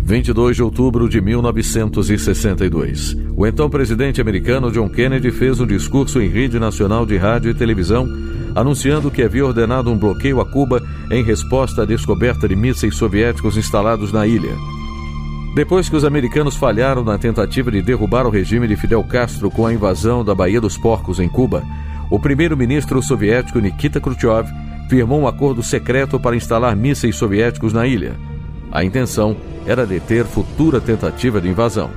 22 de outubro de 1962. O então presidente americano John Kennedy fez um discurso em rede nacional de rádio e televisão, anunciando que havia ordenado um bloqueio a Cuba em resposta à descoberta de mísseis soviéticos instalados na ilha. Depois que os americanos falharam na tentativa de derrubar o regime de Fidel Castro com a invasão da Baía dos Porcos em Cuba, o primeiro-ministro soviético Nikita Khrushchev firmou um acordo secreto para instalar mísseis soviéticos na ilha. A intenção era deter futura tentativa de invasão.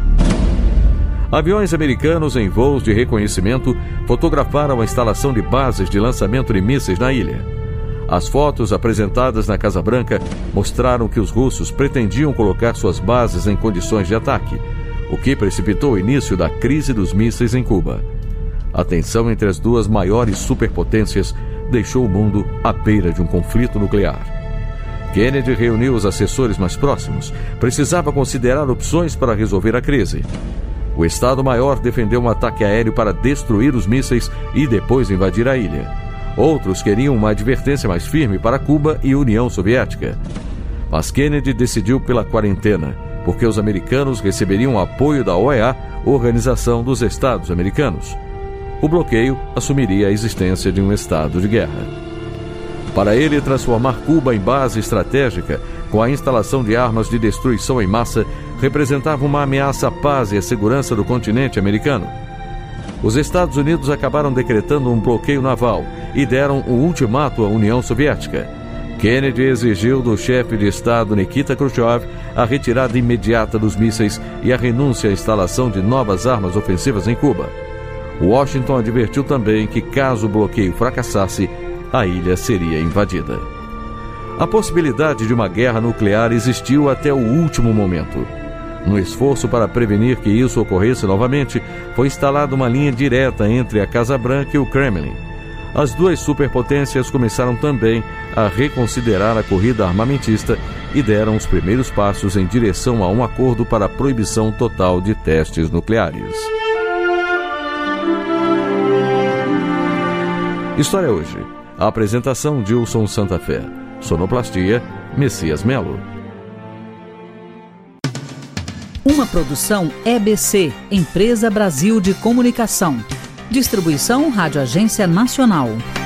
Aviões americanos em voos de reconhecimento fotografaram a instalação de bases de lançamento de mísseis na ilha. As fotos apresentadas na Casa Branca mostraram que os russos pretendiam colocar suas bases em condições de ataque, o que precipitou o início da crise dos mísseis em Cuba. A tensão entre as duas maiores superpotências deixou o mundo à beira de um conflito nuclear. Kennedy reuniu os assessores mais próximos. Precisava considerar opções para resolver a crise. O Estado-Maior defendeu um ataque aéreo para destruir os mísseis e depois invadir a ilha. Outros queriam uma advertência mais firme para Cuba e União Soviética. Mas Kennedy decidiu pela quarentena, porque os americanos receberiam apoio da OEA, Organização dos Estados Americanos. O bloqueio assumiria a existência de um estado de guerra. Para ele, transformar Cuba em base estratégica, com a instalação de armas de destruição em massa, representava uma ameaça à paz e à segurança do continente americano. Os Estados Unidos acabaram decretando um bloqueio naval e deram um ultimato à União Soviética. Kennedy exigiu do chefe de Estado Nikita Khrushchev a retirada imediata dos mísseis e a renúncia à instalação de novas armas ofensivas em Cuba. Washington advertiu também que, caso o bloqueio fracassasse, a ilha seria invadida. A possibilidade de uma guerra nuclear existiu até o último momento. No esforço para prevenir que isso ocorresse novamente, foi instalada uma linha direta entre a Casa Branca e o Kremlin. As duas superpotências começaram também a reconsiderar a corrida armamentista e deram os primeiros passos em direção a um acordo para a proibição total de testes nucleares. História Hoje. A apresentação de Wilson Santa Fé. Sonoplastia, Messias Melo. Uma produção EBC, Empresa Brasil de Comunicação. Distribuição Rádio Agência Nacional.